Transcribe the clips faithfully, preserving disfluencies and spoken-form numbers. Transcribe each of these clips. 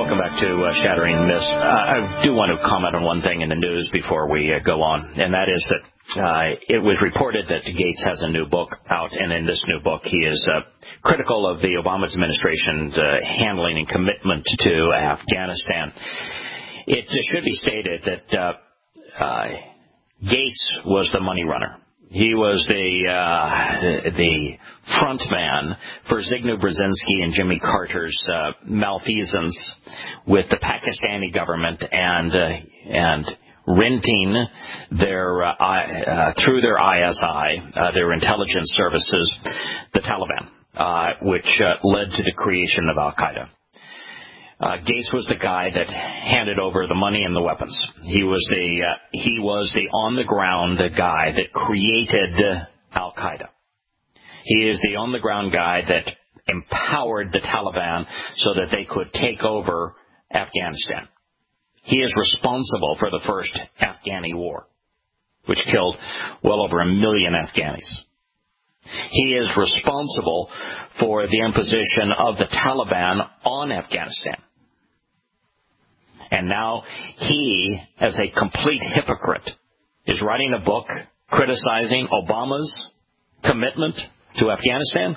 Welcome back to uh, Shattering the Myths. Uh, I do want to comment on one thing in the news before we uh, go on, and that is that uh, it was reported that Gates has a new book out, and in this new book he is uh, critical of the Obama administration's uh, handling and commitment to Afghanistan. It uh, should be stated that uh, uh, Gates was the money runner. He was the uh, the front man for Zygmunt Brzezinski and Jimmy Carter's uh, malfeasance with the Pakistani government and uh, and renting their uh, uh, through their I S I, uh, their intelligence services, the Taliban, uh, which uh, led to the creation of Al Qaeda. Uh, Gates was the guy that handed over the money and the weapons. He was the uh, he was the on the ground guy that created Al Qaeda. He is the on the ground guy that empowered the Taliban so that they could take over Afghanistan. He is responsible for the first Afghani war, which killed well over a million Afghanis. He is responsible for the imposition of the Taliban on Afghanistan. And now he, as a complete hypocrite, is writing a book criticizing Obama's commitment to Afghanistan.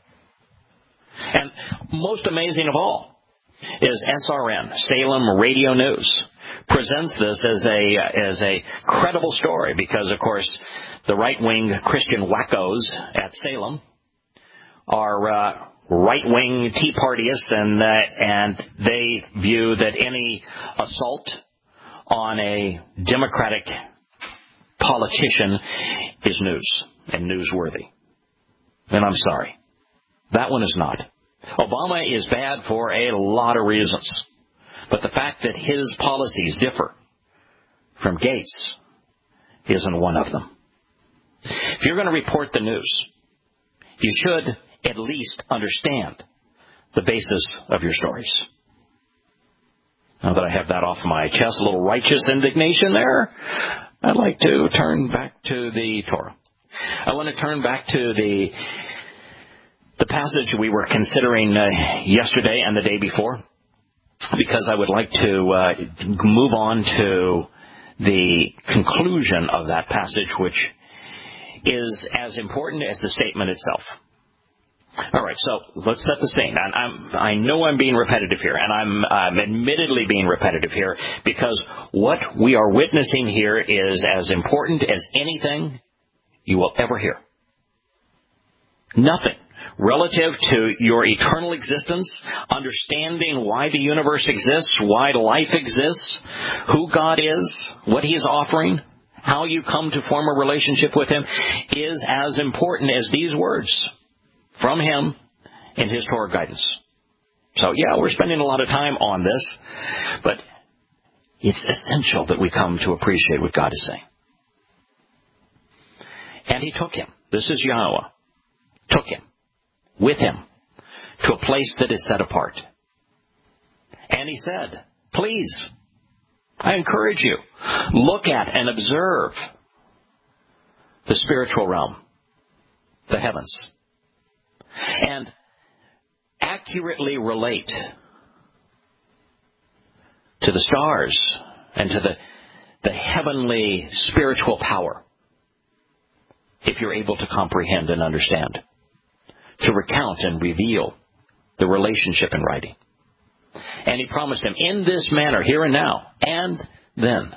And most amazing of all is S R N, Salem Radio News, presents this as a as a credible story because, of course, the right-wing Christian wackos at Salem are uh, right-wing Tea Partyists, and, uh, and they view that any assault on a Democratic politician is news and newsworthy. And I'm sorry. That one is not. Obama is bad for a lot of reasons. But the fact that his policies differ from Gates isn't one of them. If you're going to report the news, you should at least understand the basis of your stories. Now that I have that off my chest, a little righteous indignation there, I'd like to turn back to the Torah. I want to turn back to the the passage we were considering uh, yesterday and the day before, because I would like to uh, move on to the conclusion of that passage, which is as important as the statement itself. All right, so let's set the scene. And I'm, I know I'm being repetitive here, and I'm, I'm admittedly being repetitive here, because what we are witnessing here is as important as anything you will ever hear. Nothing relative to your eternal existence, understanding why the universe exists, why life exists, who God is, what He is offering, how you come to form a relationship with Him, is as important as these words from Him in His Torah guidance. So, yeah, we're spending a lot of time on this, but it's essential that we come to appreciate what God is saying. And He took him. This is Yahweh. Took him with Him to a place that is set apart. And He said, please, I encourage you, look at and observe the spiritual realm, the heavens, and accurately relate to the stars and to the, the heavenly spiritual power, if you're able to comprehend and understand, to recount and reveal the relationship in writing. And He promised him, in this manner, here and now, and then,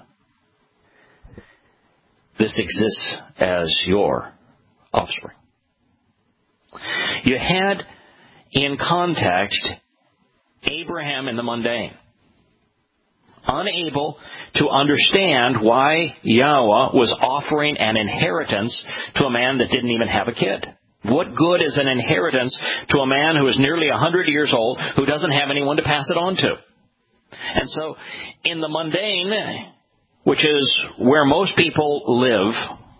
this exists as your offspring. You had in context Abraham in the mundane, unable to understand why Yahweh was offering an inheritance to a man that didn't even have a kid. What good is an inheritance to a man who is nearly one hundred years old, who doesn't have anyone to pass it on to? And so, in the mundane, which is where most people live,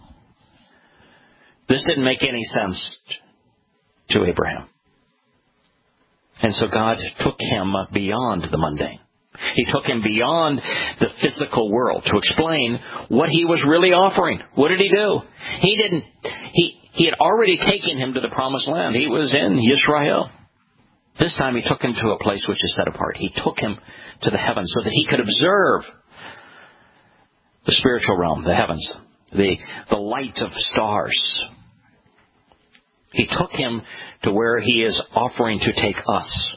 this didn't make any sense to Abraham. And so God took him beyond the mundane. He took him beyond the physical world to explain what He was really offering. What did He do? He didn't, he, he had already taken him to the promised land. He was in Yisrael. This time he took him to a place which is set apart. He took him to the heavens so that he could observe the spiritual realm, the heavens, the, the light of stars. He took him to where he is offering to take us.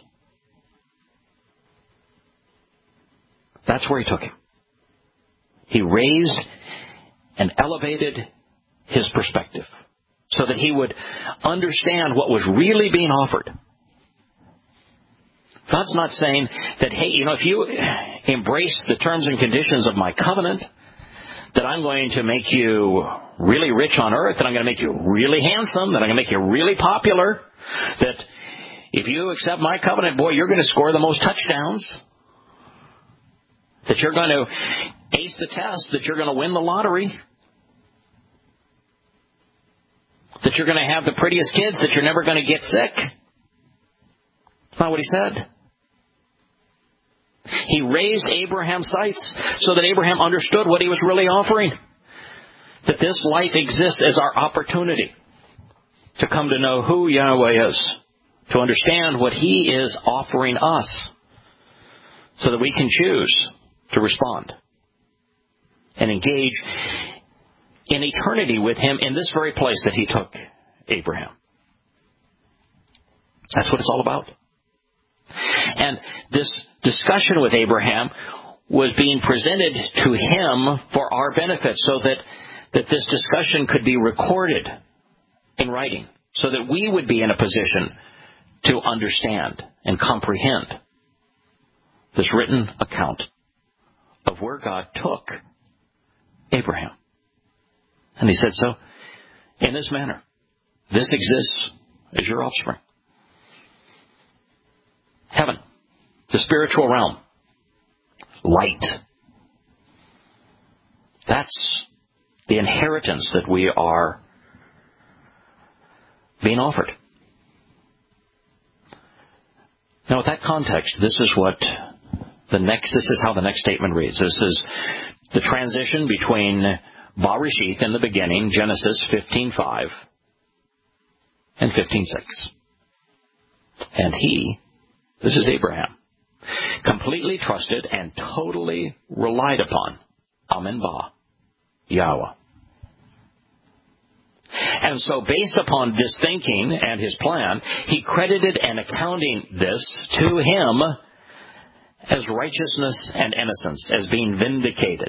That's where he took him. He raised and elevated his perspective so that he would understand what was really being offered. God's not saying that, hey, you know, if you embrace the terms and conditions of my covenant, that I'm going to make you really rich on earth, that I'm going to make you really handsome, that I'm going to make you really popular, that if you accept my covenant, boy, you're going to score the most touchdowns, that you're going to ace the test, that you're going to win the lottery, that you're going to have the prettiest kids, that you're never going to get sick. That's not what he said. He raised Abraham's sights so that Abraham understood what he was really offering. That this life exists as our opportunity to come to know who Yahweh is, to understand what he is offering us, so that we can choose to respond and engage in eternity with him in this very place that he took Abraham. That's what it's all about. And this discussion with Abraham was being presented to him for our benefit, so that, that this discussion could be recorded in writing, so that we would be in a position to understand and comprehend this written account of where God took Abraham. And he said, so, in this manner, this exists as your offspring. Heaven, the spiritual realm, light. That's the inheritance that we are being offered. Now, with that context, this is what the next, this is how the next statement reads. This is the transition between Bereshith in the beginning, Genesis fifteen five, and fifteen six. And he, this is Abraham, completely trusted and totally relied upon Amen Ba, Yahweh. And so based upon this thinking and his plan, he credited and accounting this to him as righteousness and innocence, as being vindicated.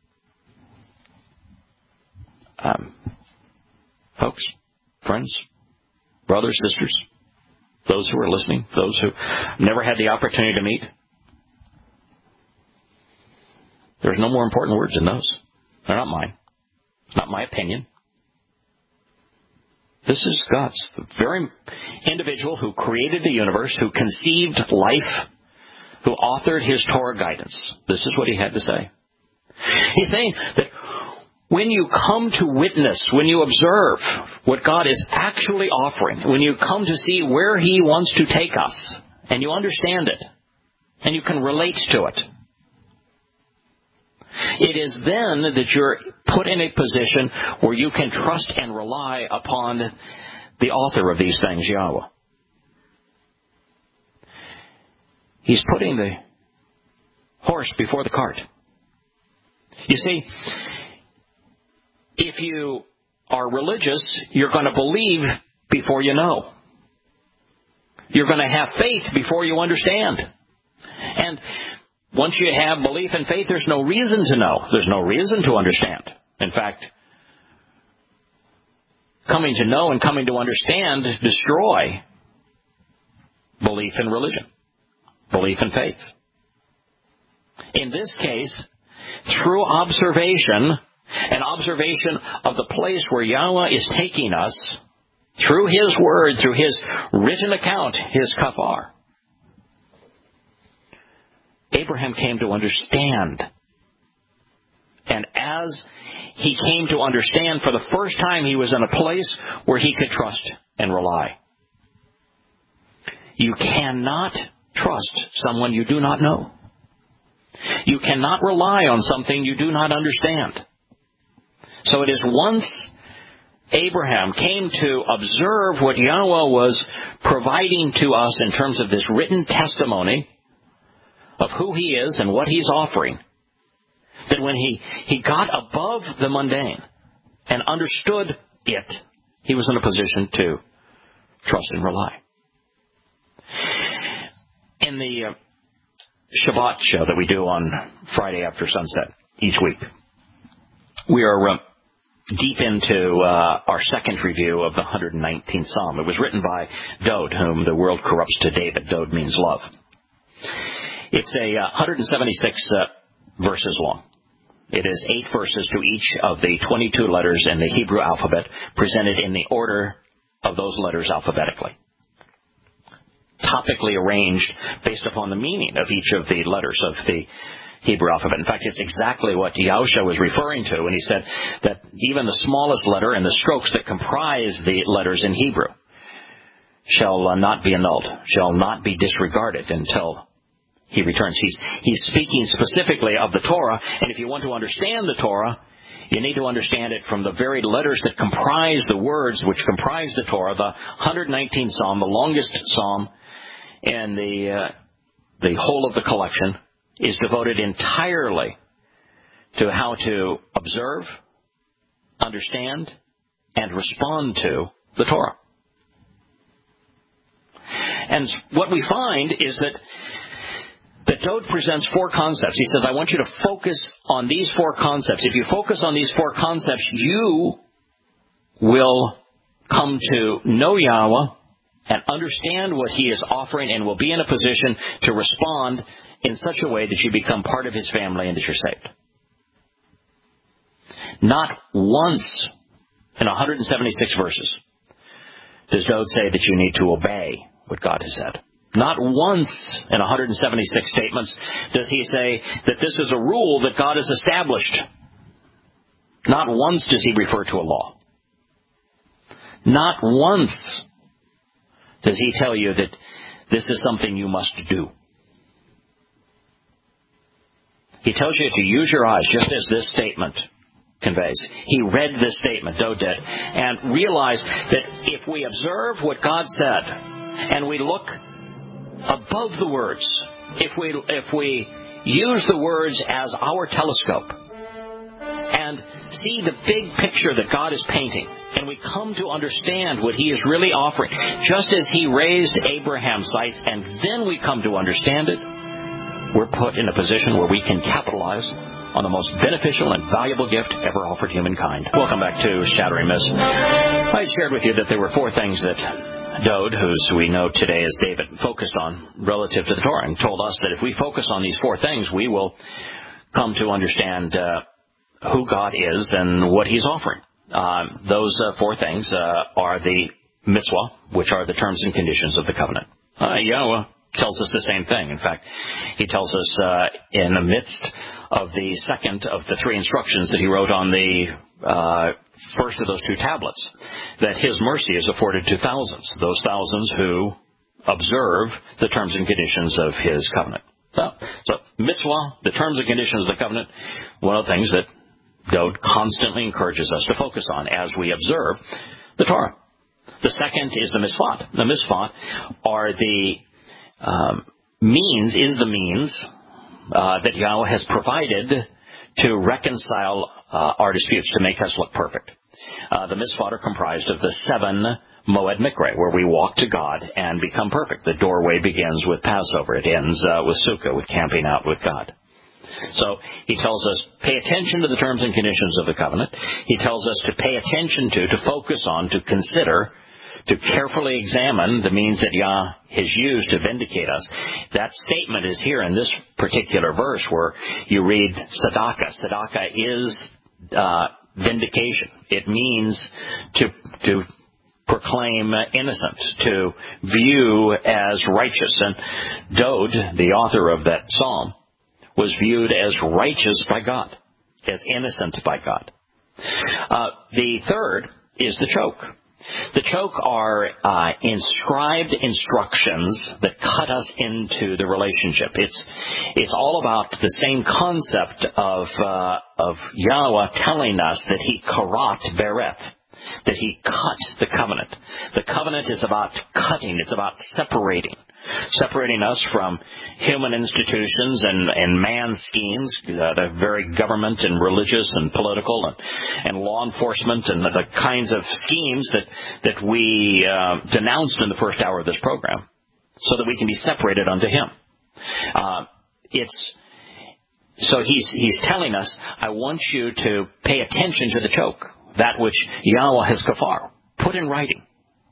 Um, folks, friends, brothers, sisters, those who are listening, those who never had the opportunity to meet, there's no more important words than those. They're not mine. It's not my opinion. This is God's, the very individual who created the universe, who conceived life, who authored his Torah guidance. This is what he had to say. He's saying that when you come to witness, when you observe what God is actually offering, when you come to see where he wants to take us, and you understand it, and you can relate to it, it is then that you're put in a position where you can trust and rely upon the author of these things, Yahweh. He's putting the horse before the cart. You see, if you are religious, you're going to believe before you know. You're going to have faith before you understand. And once you have belief and faith, there's no reason to know. There's no reason to understand. In fact, coming to know and coming to understand destroy belief in religion, belief in faith. In this case, through observation, an observation of the place where Yahweh is taking us, through his word, through his written account, his kafar, Abraham came to understand. And as he came to understand, for the first time, he was in a place where he could trust and rely. You cannot trust someone you do not know. You cannot rely on something you do not understand. So it is once Abraham came to observe what Yahweh was providing to us in terms of this written testimony of who he is and what he's offering, that when he, he got above the mundane and understood it, he was in a position to trust and rely. In the uh, Shabbat show that we do on Friday after sunset each week, we are uh, deep into uh, our second review of the one hundred nineteenth Psalm. It was written by Dode, whom the world corrupts to David. Dode means love. It's a uh, one hundred seventy-six uh, verses long. It is eight verses to each of the twenty-two letters in the Hebrew alphabet, presented in the order of those letters alphabetically, topically arranged based upon the meaning of each of the letters of the Hebrew alphabet. In fact, it's exactly what Yahusha was referring to when he said that even the smallest letter and the strokes that comprise the letters in Hebrew shall uh, not be annulled, shall not be disregarded until he returns. He's, he's speaking specifically of the Torah, and if you want to understand the Torah, you need to understand it from the very letters that comprise the words which comprise the Torah. The one hundred nineteenth Psalm, the longest psalm in the, uh, the whole of the collection, is devoted entirely to how to observe, understand, and respond to the Torah. And what we find is that that Dode presents four concepts. He says, I want you to focus on these four concepts. If you focus on these four concepts, you will come to know Yahweh and understand what he is offering, and will be in a position to respond in such a way that you become part of his family and that you're saved. Not once in one hundred seventy-six verses does Dode say that you need to obey what God has said. Not once in one hundred seventy-six statements does he say that this is a rule that God has established. Not once does he refer to a law. Not once does he tell you that this is something you must do. He tells you to use your eyes, just as this statement conveys. He read this statement, Dode did, and realized that if we observe what God said, and we look above the words, if we if we use the words as our telescope and see the big picture that God is painting, and we come to understand what he is really offering, just as he raised Abraham's sights, and then we come to understand it, we're put in a position where we can capitalize on the most beneficial and valuable gift ever offered humankind. Welcome back to Shattering Myths. I shared with you that there were four things that Dode, who we know today as David, focused on relative to the Torah, and told us that if we focus on these four things, we will come to understand uh, who God is and what he's offering. Uh, those uh, four things uh, are the mitzvah, which are the terms and conditions of the covenant. Uh, Yahweh tells us the same thing. In fact, he tells us uh, in the midst of the second of the three instructions that he wrote on the uh, first of those two tablets, that his mercy is afforded to thousands, those thousands who observe the terms and conditions of his covenant. So, so mitzvah, the terms and conditions of the covenant, one of the things that Dode constantly encourages us to focus on as we observe the Torah. The second is the mitzvot. The mitzvot are the um, means, is the means uh, that Yahweh has provided to reconcile uh, our disputes, to make us look perfect. Uh, the mitzvot are comprised of the seven Moed Mikre, where we walk to God and become perfect. The doorway begins with Passover. It ends uh, with Sukkah, with camping out with God. So he tells us, pay attention to the terms and conditions of the covenant. He tells us to pay attention to, to focus on, to consider, to carefully examine the means that Yah has used to vindicate us. That statement is here in this particular verse where you read tzedakah. Tzedakah is uh, vindication. It means to to proclaim innocent, to view as righteous. And Dode, the author of that psalm, was viewed as righteous by God, as innocent by God. Uh, the third is the choke. The choke are uh, inscribed instructions that cut us into the relationship. It's it's all about the same concept of uh, of Yahweh telling us that he karat bereth, that he cut the covenant. The covenant is about cutting. It's about separating. Separating us from human institutions and, and man's schemes, uh, the very government and religious and political and, and law enforcement and the, the kinds of schemes that, that we uh, denounced in the first hour of this program, so that we can be separated unto him. Uh, it's so he's he's telling us, I want you to pay attention to the choke, that which Yahweh has kafar, put in writing,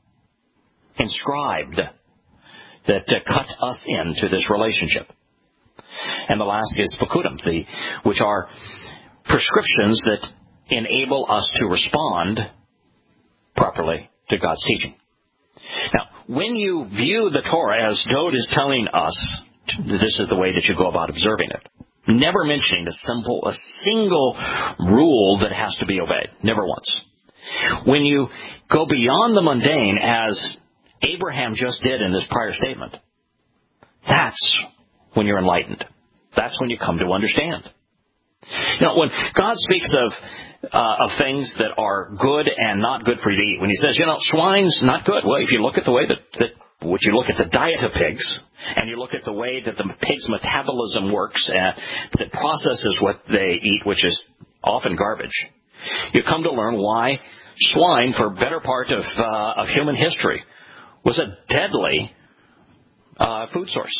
inscribed, that uh, cut us into this relationship. And the last is Pakudim, the, which are prescriptions that enable us to respond properly to God's teaching. Now, when you view the Torah as Dode is telling us, this is the way that you go about observing it, never mentioning a simple, a single rule that has to be obeyed, never once. When you go beyond the mundane, as Abraham just did in this prior statement, that's when you're enlightened. That's when you come to understand. You know, when God speaks of uh, of things that are good and not good for you to eat, when he says, you know, swine's not good. Well, if you look at the way that, that which you look at the diet of pigs, and you look at the way that the pig's metabolism works and that processes what they eat, which is often garbage, you come to learn why swine, for better part of uh, of human history, was a deadly uh, food source.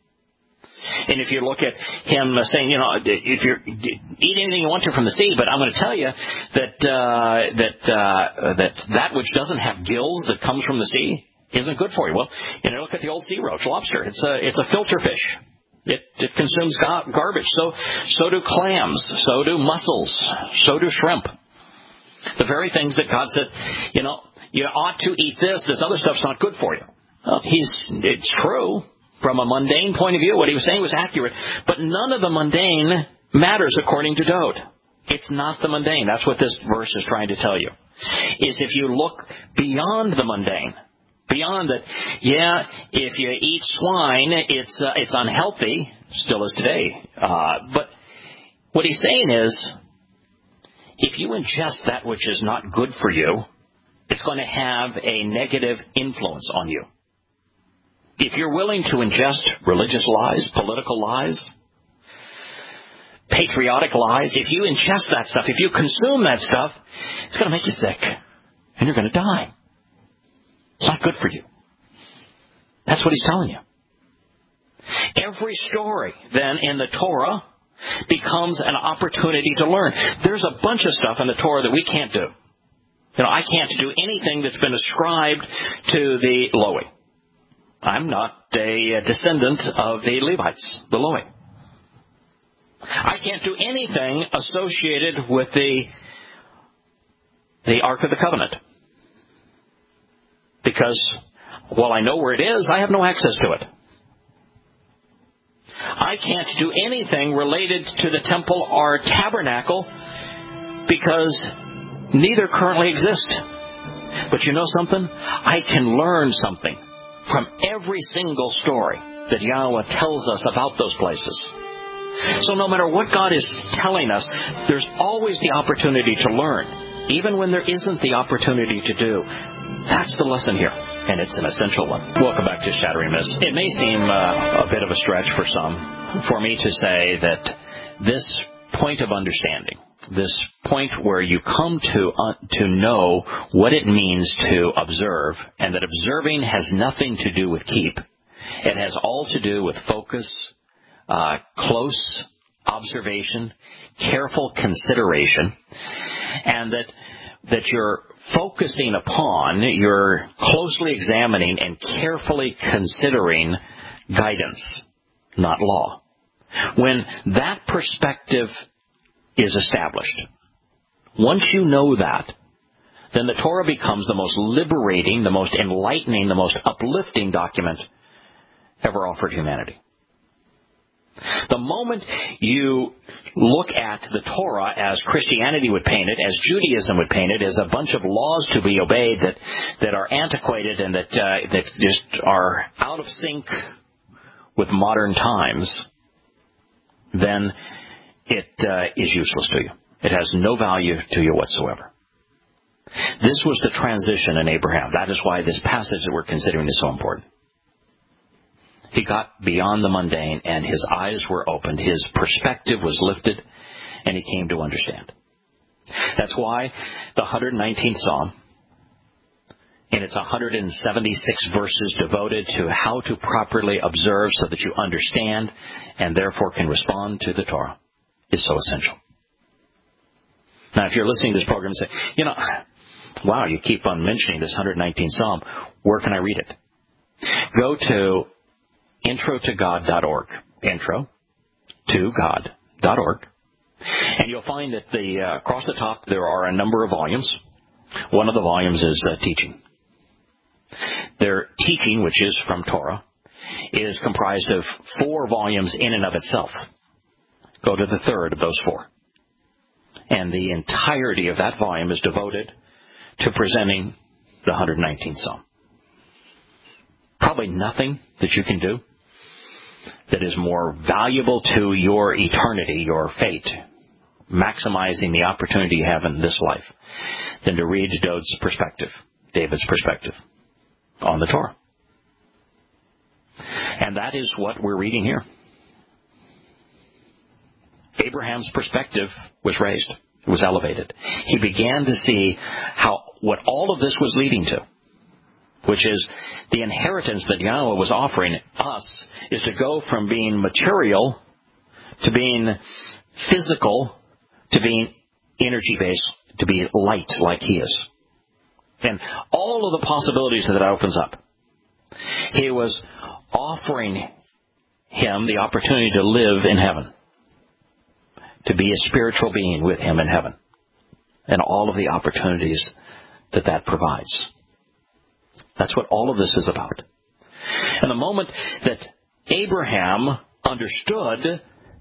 And if you look at him saying, you know, if you eat anything you want to from the sea, but I'm going to tell you that uh, that uh, that that which doesn't have gills that comes from the sea isn't good for you. Well, you know, look at the old sea roach, lobster. It's a it's a filter fish. It it consumes ga- garbage. So so do clams. So do mussels. So do shrimp. The very things that God said, you know, you ought to eat this. This other stuff's not good for you. Well, he's it's true. From a mundane point of view, what he was saying was accurate. But none of the mundane matters according to Dode. It's not the mundane. That's what this verse is trying to tell you. Is if you look beyond the mundane, beyond that, yeah, if you eat swine, it's uh, it's unhealthy, still is today. Uh, but what he's saying is, if you ingest that which is not good for you, it's going to have a negative influence on you. If you're willing to ingest religious lies, political lies, patriotic lies, if you ingest that stuff, if you consume that stuff, it's going to make you sick. And you're going to die. It's not good for you. That's what he's telling you. Every story, then, in the Torah becomes an opportunity to learn. There's a bunch of stuff in the Torah that we can't do. You know, I can't do anything that's been ascribed to the Lowy. I'm not a descendant of the Levites, the Lowy. I can't do anything associated with the the Ark of the Covenant. Because while I know where it is, I have no access to it. I can't do anything related to the temple or tabernacle because neither currently exist. But you know something? I can learn something from every single story that Yahweh tells us about those places. So no matter what God is telling us, there's always the opportunity to learn, even when there isn't the opportunity to do. That's the lesson here, and it's an essential one. Welcome back to Shattering Myths. It may seem uh, a bit of a stretch for some for me to say that this point of understanding, this point where you come to uh, to know what it means to observe, and that observing has nothing to do with keep. It has all to do with focus, uh, close observation, careful consideration, and that that you're focusing upon, you're closely examining and carefully considering guidance, not law. When that perspective is established, once you know that, then the Torah becomes the most liberating, the most enlightening, the most uplifting document ever offered humanity. The moment you look at the Torah as Christianity would paint it, as Judaism would paint it, as a bunch of laws to be obeyed that, that are antiquated and that uh, that just are out of sync with modern times, then it uh, is useless to you. It has no value to you whatsoever. This was the transition in Abraham. That is why this passage that we're considering is so important. He got beyond the mundane, and his eyes were opened. His perspective was lifted, and he came to understand. That's why the one hundred nineteenth Psalm, and it's one hundred seventy-six verses devoted to how to properly observe so that you understand and therefore can respond to the Torah, is so essential. Now, if you're listening to this program and say, you know, wow, you keep on mentioning this one hundred nineteenth Psalm, where can I read it? Go to intro to god dot org. intro to god dot org. And you'll find that the uh, across the top there are a number of volumes. One of the volumes is uh, teaching. Their teaching, which is from Torah, is comprised of four volumes in and of itself. Go to the third of those four. And the entirety of that volume is devoted to presenting the one hundred nineteenth Psalm. Probably nothing that you can do that is more valuable to your eternity, your fate, maximizing the opportunity you have in this life, than to read David's perspective, David's perspective on the Torah. And that is what we're reading here. Abraham's perspective was raised. It was elevated. He began to see how what all of this was leading to, which is the inheritance that Yahweh was offering us, is to go from being material to being physical to being energy-based, to be light like He is. And all of the possibilities that that opens up. He was offering him the opportunity to live in heaven, to be a spiritual being with Him in heaven, and all of the opportunities that that provides. That's what all of this is about. And the moment that Abraham understood,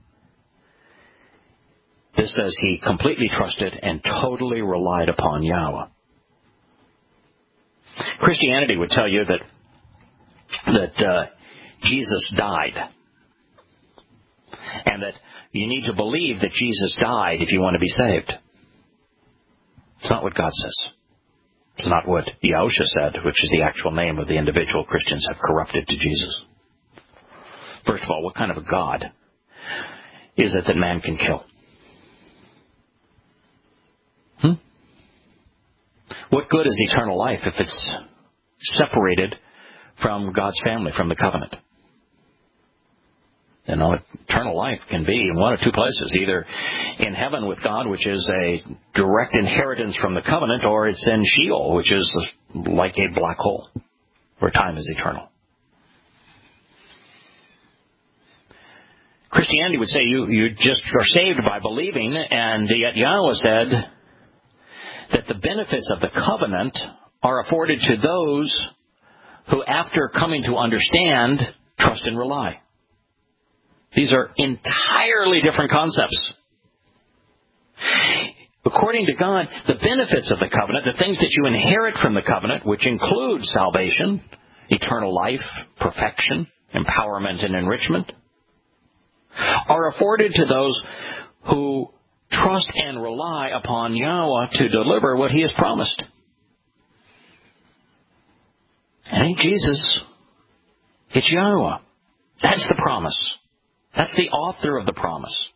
this says he completely trusted and totally relied upon Yahweh. Christianity would tell you that that uh, Jesus died, and that you need to believe that Jesus died if you want to be saved. It's not what God says. It's not what Yahusha said, which is the actual name of the individual Christians have corrupted to Jesus. First of all, what kind of a God is it that man can kill? Hmm? What good is eternal life if it's separated from God's family, from the covenant? You know, eternal life can be in one of two places, either in heaven with God, which is a direct inheritance from the covenant, or it's in Sheol, which is like a black hole, where time is eternal. Christianity would say you, you just are saved by believing, and yet Yahweh said that the benefits of the covenant are afforded to those who, after coming to understand, trust and rely. These are entirely different concepts. According to God, the benefits of the covenant, the things that you inherit from the covenant, which include salvation, eternal life, perfection, empowerment, and enrichment, are afforded to those who trust and rely upon Yahweh to deliver what He has promised. It ain't Jesus. It's Yahweh. That's the promise. That's the author of the promise.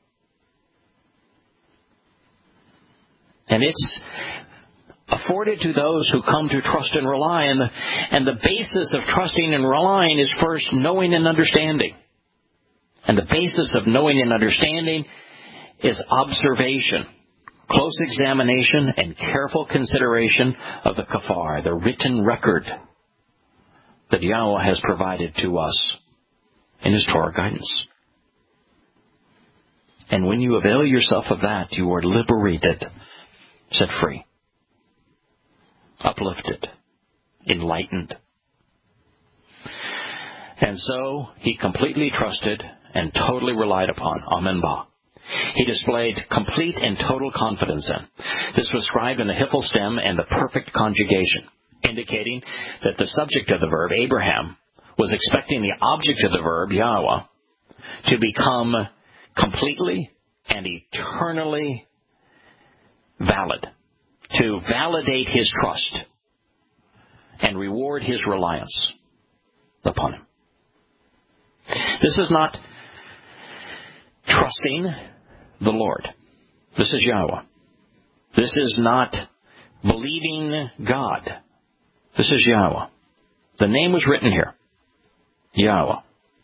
And it's afforded to those who come to trust and rely. And the, and the basis of trusting and relying is first knowing and understanding. And the basis of knowing and understanding is observation, close examination, and careful consideration of the kafar, the written record that Yahweh has provided to us in His Torah guidance. And when you avail yourself of that, you are liberated, set free, uplifted, enlightened. And so he completely trusted and totally relied upon Amen Ba. He displayed complete and total confidence in. This was described in the Hiphil stem and the perfect conjugation, indicating that the subject of the verb, Abraham, was expecting the object of the verb, Yahweh, to become completely and eternally valid, to to validate his trust and reward his reliance upon him. This is not trusting the Lord. This is Yahweh. This is not believing God. This is Yahweh. The name was written here. Yahweh.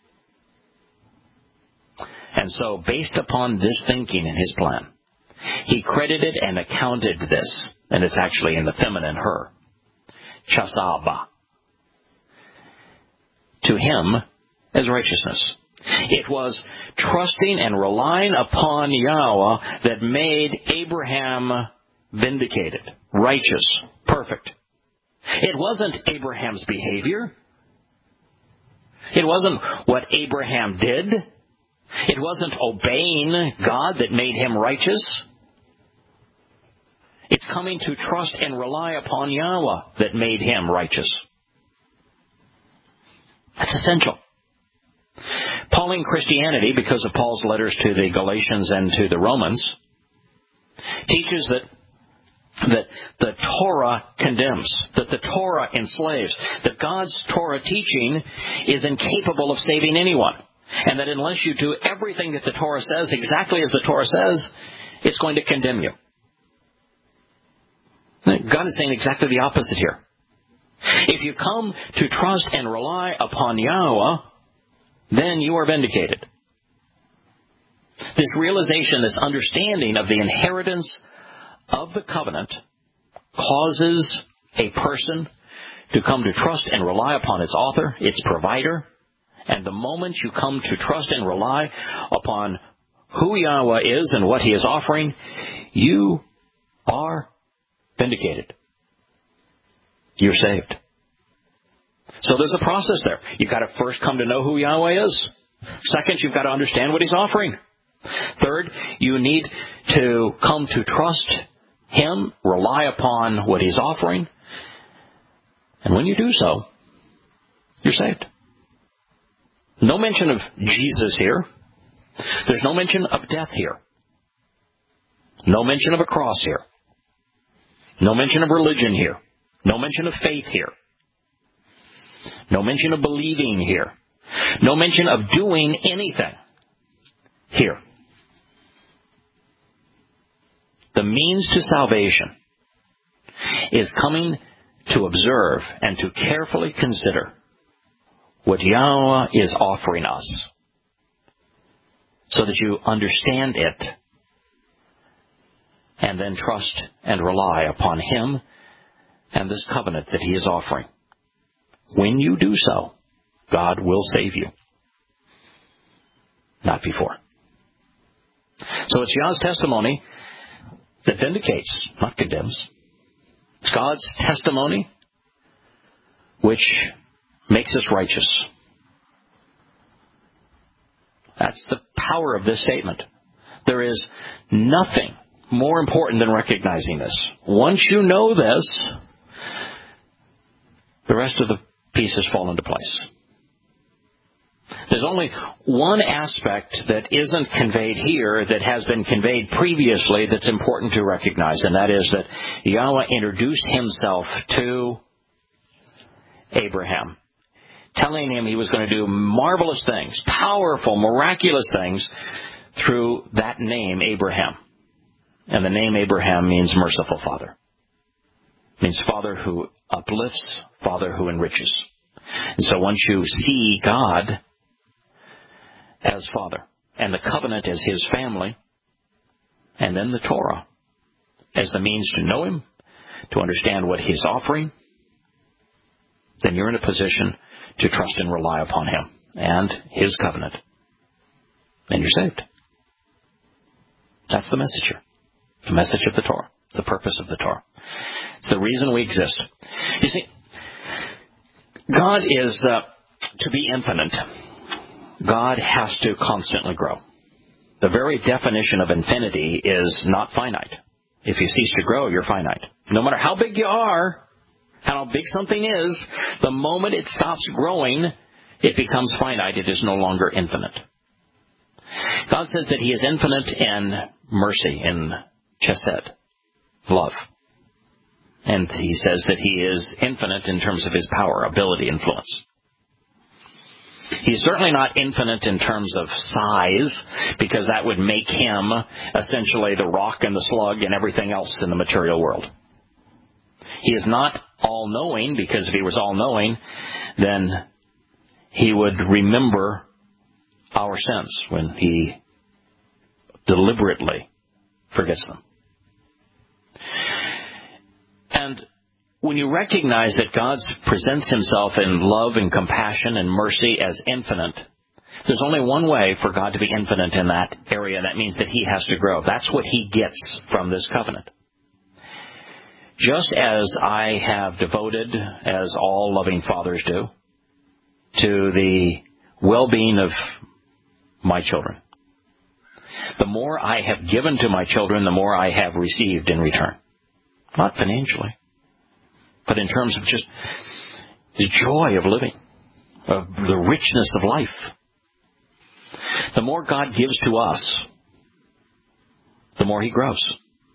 And so, based upon this thinking in his plan, he credited and accounted this, and it's actually in the feminine her, chasaba, to him as righteousness. It was trusting and relying upon Yahweh that made Abraham vindicated, righteous, perfect. It wasn't Abraham's behavior. It wasn't what Abraham did. It wasn't obeying God that made him righteous. It's coming to trust and rely upon Yahweh that made him righteous. That's essential. Pauline Christianity, because of Paul's letters to the Galatians and to the Romans, teaches that that the Torah condemns, that the Torah enslaves, that God's Torah teaching is incapable of saving anyone, and that unless you do everything that the Torah says exactly as the Torah says, it's going to condemn you. God is saying exactly the opposite here. If you come to trust and rely upon Yahweh, then you are vindicated. This realization, this understanding of the inheritance of the covenant causes a person to come to trust and rely upon its author, its provider. And the moment you come to trust and rely upon who Yahweh is and what He is offering, you are vindicated. You're saved. So there's a process there. You've got to first come to know who Yahweh is. Second, you've got to understand what He's offering. Third, you need to come to trust Him, rely upon what He's offering. And when you do so, you're saved. No mention of Jesus here. There's no mention of death here. No mention of a cross here. No mention of religion here. No mention of faith here. No mention of believing here. No mention of doing anything here. The means to salvation is coming to observe and to carefully consider what Yahweh is offering us so that you understand it and then trust and rely upon Him and this covenant that He is offering. When you do so, God will save you. Not before. So it's Yahweh's testimony that vindicates, not condemns. It's God's testimony which makes us righteous. That's the power of this statement. There is nothing more important than recognizing this. Once you know this, the rest of the pieces fall into place. There's only one aspect that isn't conveyed here that has been conveyed previously that's important to recognize, and that is that Yahweh introduced Himself to Abraham, telling him He was going to do marvelous things, powerful, miraculous things through that name, Abraham. And the name Abraham means merciful father. It means father who uplifts, father who enriches. And so once you see God as Father, and the covenant as His family, and then the Torah as the means to know Him, to understand what He's offering, then you're in a position to trust and rely upon Him and His covenant. And you're saved. That's the message here. The message of the Torah. The purpose of the Torah. It's the reason we exist. You see, God is, uh, to be infinite, God has to constantly grow. The very definition of infinity is not finite. If you cease to grow, you're finite. No matter how big you are, how big something is, the moment it stops growing, it becomes finite. It is no longer infinite. God says that He is infinite in mercy, in chesed, love. And he says that he is infinite in terms of his power, ability, influence. He's certainly not infinite in terms of size, because that would make him essentially the rock and the slug and everything else in the material world. He is not all-knowing, because if he was all-knowing, then he would remember our sins when he deliberately forgets them. And when you recognize that God presents himself in love and compassion and mercy as infinite, there's only one way for God to be infinite in that area, and that means that he has to grow. That's what he gets from this covenant. Just as I have devoted, as all loving fathers do, to the well-being of my children, the more I have given to my children, the more I have received in return. Not financially, but in terms of just the joy of living, of the richness of life. The more God gives to us, the more he grows.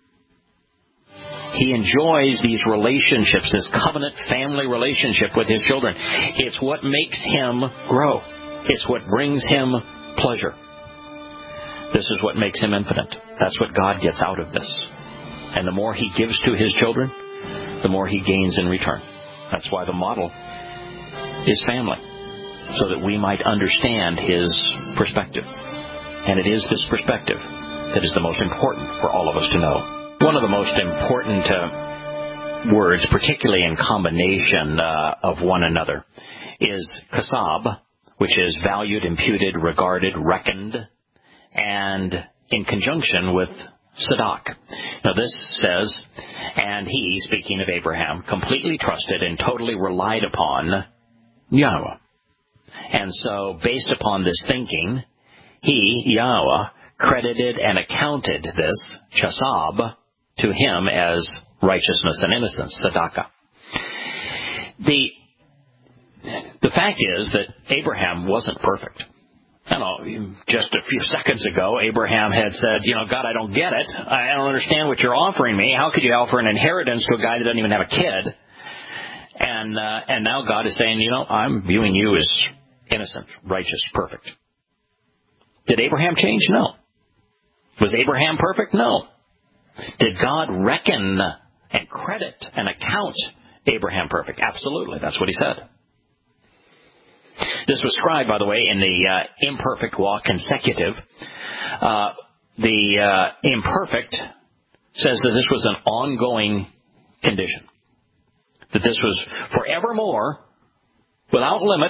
He enjoys these relationships, this covenant family relationship with his children. It's what makes him grow. It's what brings him pleasure. This is what makes him infinite. That's what God gets out of this. And the more he gives to his children, the more he gains in return. That's why the model is family, so that we might understand his perspective. And it is this perspective that is the most important for all of us to know. One of the most important uh, words, particularly in combination uh, of one another, is kasab, which is valued, imputed, regarded, reckoned, and in conjunction with Sadak. Now this says, and he, speaking of Abraham, completely trusted and totally relied upon Yahweh. And so, based upon this thinking, he, Yahweh, credited and accounted this, chasab, to him as righteousness and innocence, tzedakah. The, the fact is that Abraham wasn't perfect. I don't know, just a few seconds ago, Abraham had said, you know, God, I don't get it. I don't understand what you're offering me. How could you offer an inheritance to a guy that doesn't even have a kid? And uh, and now God is saying, you know, I'm viewing you as innocent, righteous, perfect. Did Abraham change? No. Was Abraham perfect? No. Did God reckon and credit and account Abraham perfect? Absolutely. That's what he said. This was scribed, by the way, in the uh, imperfect while consecutive. Uh, the uh, imperfect says that this was an ongoing condition. That this was forevermore, without limit.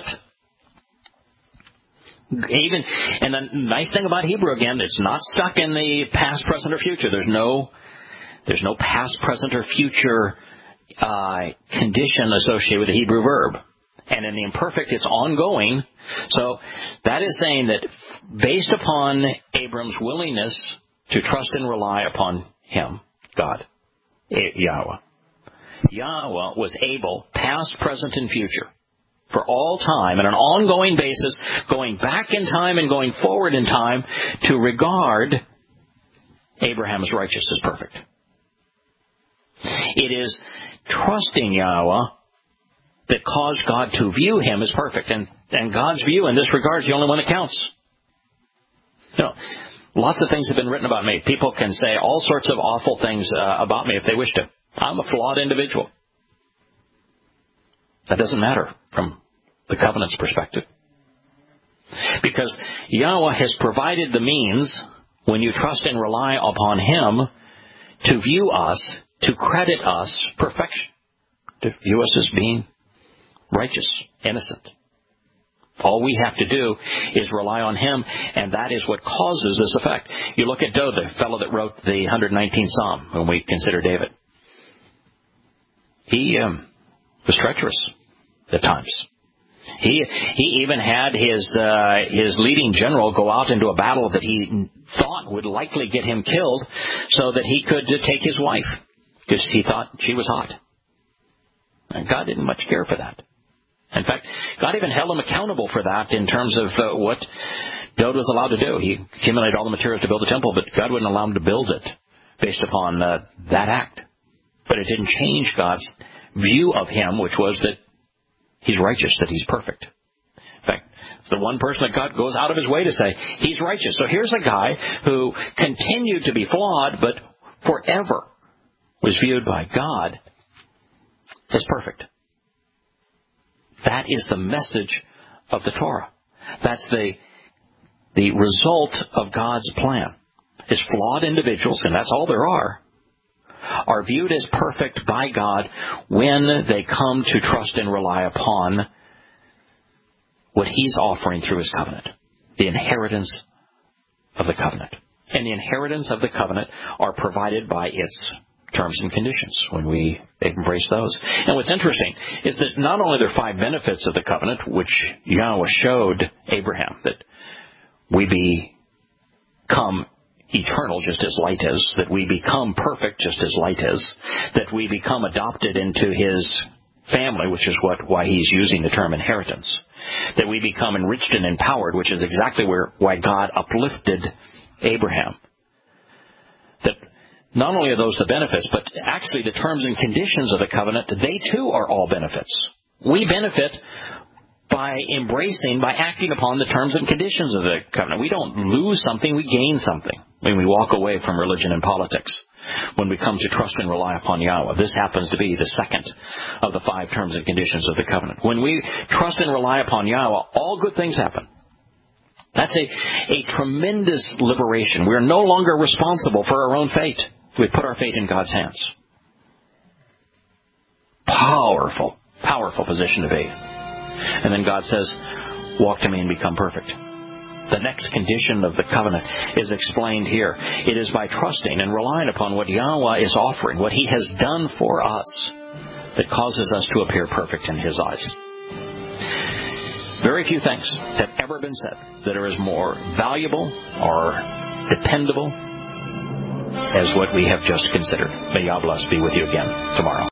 Even, and the nice thing about Hebrew, again, it's not stuck in the past, present, or future. There's no, there's no past, present, or future uh, condition associated with the Hebrew verb. And in the imperfect, it's ongoing. So that is saying that based upon Abram's willingness to trust and rely upon him, God, Yahweh, Yahweh was able, past, present, and future, for all time, on an ongoing basis, going back in time and going forward in time, to regard Abraham as righteous as perfect. It is trusting Yahweh that caused God to view him as perfect. And, and God's view in this regard is the only one that counts. You know, lots of things have been written about me. People can say all sorts of awful things uh, about me if they wish to. I'm a flawed individual. That doesn't matter from the covenant's perspective. Because Yahweh has provided the means, when you trust and rely upon him, to view us, to credit us perfection, to view us as being righteous, innocent. All we have to do is rely on him, and that is what causes this effect. You look at Doeg, the fellow that wrote the one hundred nineteenth Psalm, when we consider David. He um, was treacherous at times. He he even had his uh, his leading general go out into a battle that he thought would likely get him killed, so that he could uh, take his wife, because he thought she was hot. And God didn't much care for that. In fact, God even held him accountable for that in terms of uh, what Doeg was allowed to do. He accumulated all the materials to build the temple, but God wouldn't allow him to build it based upon uh, that act. But it didn't change God's view of him, which was that he's righteous, that he's perfect. In fact, it's the one person that God goes out of his way to say, he's righteous. So here's a guy who continued to be flawed, but forever was viewed by God as perfect. That is the message of the Torah. That's the, the result of God's plan. Is flawed individuals, and that's all there are, are viewed as perfect by God when they come to trust and rely upon what he's offering through his covenant, the inheritance of the covenant. And the inheritance of the covenant are provided by its terms and conditions when we embrace those. And what's interesting is that not only are there five benefits of the covenant, which Yahweh showed Abraham, that we become eternal just as light is, that we become perfect just as light is, that we become adopted into his family, which is what why he's using the term inheritance, that we become enriched and empowered, which is exactly where why God uplifted Abraham. That not only are those the benefits, but actually the terms and conditions of the covenant, they too are all benefits. We benefit by embracing, by acting upon the terms and conditions of the covenant. We don't lose something, we gain something when we walk away from religion and politics. When we come to trust and rely upon Yahweh. This happens to be the second of the five terms and conditions of the covenant. When we trust and rely upon Yahweh, all good things happen. That's a, a tremendous liberation. We are no longer responsible for our own fate. We put our fate in God's hands. Powerful, powerful position to be. And then God says, walk to me and become perfect. The next condition of the covenant is explained here. It is by trusting and relying upon what Yahweh is offering, what he has done for us, that causes us to appear perfect in his eyes. Very few things have ever been said that are as more valuable or dependable as what we have just considered. May Yah bless be with you again tomorrow.